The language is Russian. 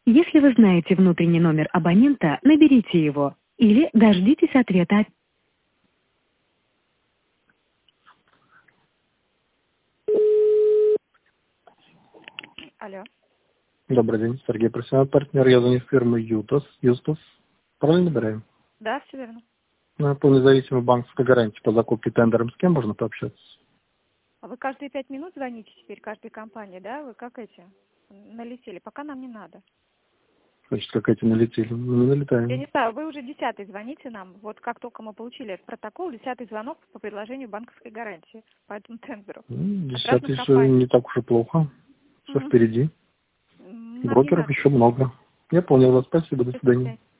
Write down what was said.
Если вы знаете внутренний номер абонента, наберите его или дождитесь ответа. Алло. Добрый день, Сергей, профессиональный партнер. Я звоню в фирму Юстас. Правильно набираем? Да, все верно. По независимой банковской гарантии по закупке тендером с кем можно пообщаться? А вы каждые 5 минут звоните теперь каждой компании, да? Вы как эти? Налетели. Пока нам не надо. Значит, как эти налетели? Мы не Я налетаем. не знаю, вы уже 10-й звоните нам. Вот как только мы получили этот протокол, 10-й звонок по предложению банковской гарантии по этому тендеру. От разных 10-й еще компаний. не так уж и плохо. Все Мгм. впереди. Нам не Брокеров надо. еще много. Я понял вас. Спасибо. До До свидания. свидания.